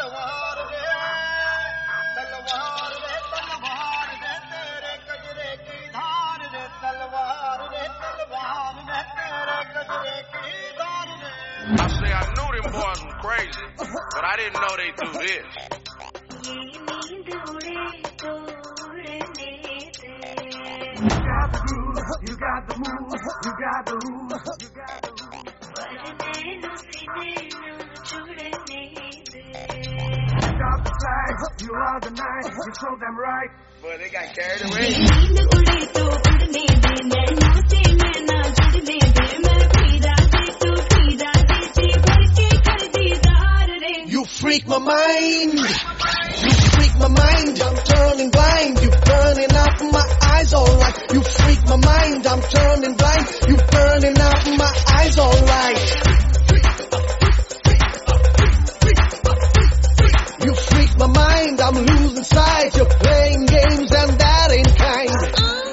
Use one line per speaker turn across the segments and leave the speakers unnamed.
I say I knew them boys were crazy, but I didn't know they do this.
You got the groove, you got the move, you got the rules, you got the rules. You got the flag, you are the night, you're so damn right.
Boy, they got carried away.
You freak my mind. You freak my mind. I'm turning blind. You burning up my eyes, alright. You freak my mind. I'm turning blind. You burning up my eyes, alright. You freak my mind. I'm losing sight. You're playing games and that ain't kind.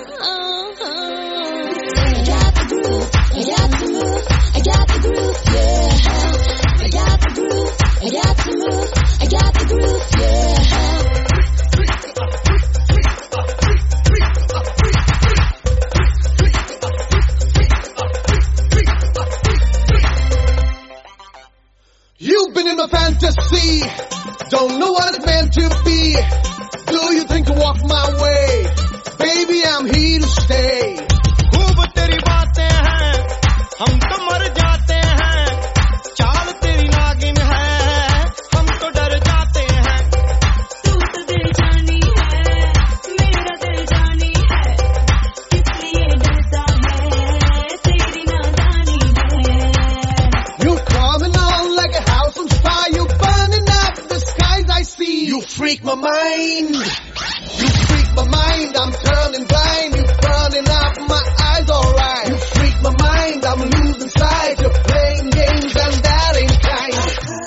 I got the groove. I got the move. I got the groove. Yeah. I got the groove. I got the move. I got the groove. Yeah.
You've been in my fantasy, don't know what it's meant to be. Do you think to walk my way? Baby, I'm here to stay.
खूब तेरी बातें हैं, हम तो मर जाते हैं. चाल तेरी नागिन है, हम तो डर जाते हैं.
तू तो दिल जानी है, मेरा दिल जानी है. इसलिए डरता है, तेरी नादानी है.
You're coming on like a house on fire. You're burning up the skies I see. You freak my mind. You freak my mind. I'm turning blind. You're burning up my eyes, alright. You freak my mind. I'm losing sight. You're playing games and that ain't kind.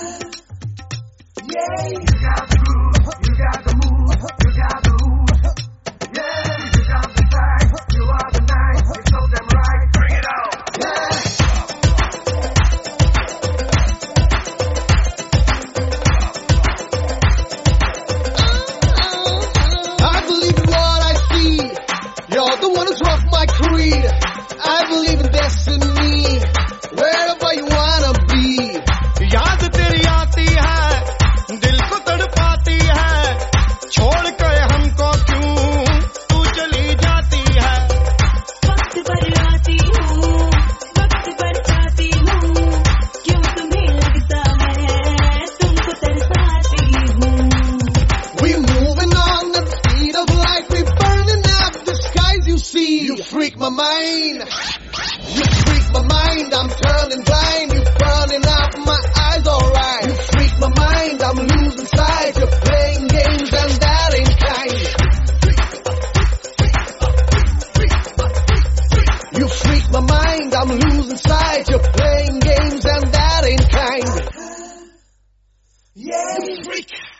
Yeah, you got the groove, you got the move, you got the rules. Yeah, you got the flag, you are the night, you're so damn right. Bring it out. Yeah.
I believe in what I see. You're the one who's rocked my creed. I believe in destiny. Wherever you wanna be.
याद तेरी आती है, दिल को तड़पाती है. छोड़ कर हमको क्यों तू चली जाती है.
वक्त पर आती हूँ, वक्त पर जाती हूँ. क्यों तुम्हें लगता है, तुमको तरसाती हूँ.
We moving on at the speed of light. We burning up the skies you see. You freak my mind. You freak my mind. I'm turning blind. You burning up my eyes, alright. You freak my mind. I'm losing sight. You're playing games and that ain't kind. You freak my mind. I'm losing sight. You're playing games and that ain't kind.
Yeah.
You freak.